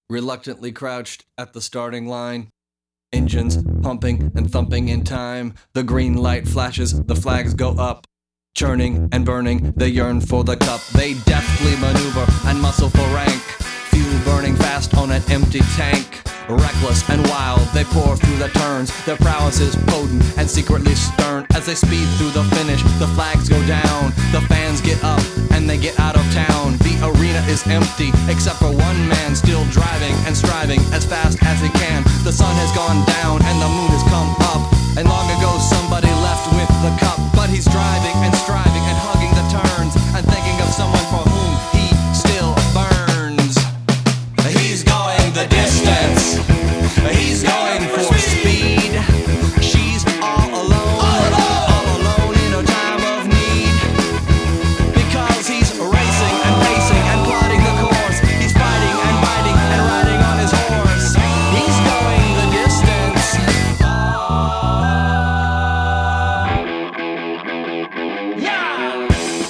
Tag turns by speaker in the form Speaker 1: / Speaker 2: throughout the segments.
Speaker 1: reluctantly crouched at the starting line. Engines pumping and thumping in time. The green light flashes, the flags go up. Churning and burning, they yearn for the cup. They deftly maneuver and muscle for rank. Fuel burning fast on an empty tank. Reckless and wild, they pour through the turns. Their prowess is potent and secretly stern. As they speed through the finish, the flags go down. The fans get up and they get out of town. The arena is empty, except for one man still driving and striving as fast as he can. The sun has gone down and the moon has come up. And long ago somebody left with the cup. But he's driving and striving and hugging the turns and thinking of someone for whom he still burns. He's going the distance. He's going for speed. She's all alone in a time of need. Because he's racing and pacing and plotting the course. He's fighting and biting and riding on his horse. He's going the distance. Yeah!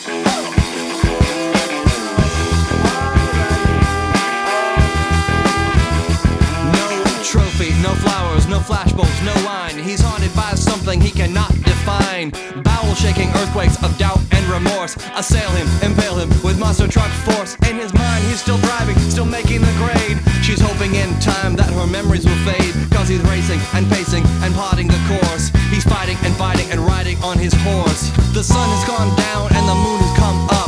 Speaker 1: Trophy, no flowers, no flashbulbs, no wine. He's haunted by something he cannot define. Bowel-shaking earthquakes of doubt and remorse assail him, impale him with monster truck force. In his mind, he's still driving, still making the grade. She's hoping in time that her memories will fade. Cause he's racing and pacing and plotting the course. He's fighting and fighting and riding on his horse. The sun has gone down and the moon has come up.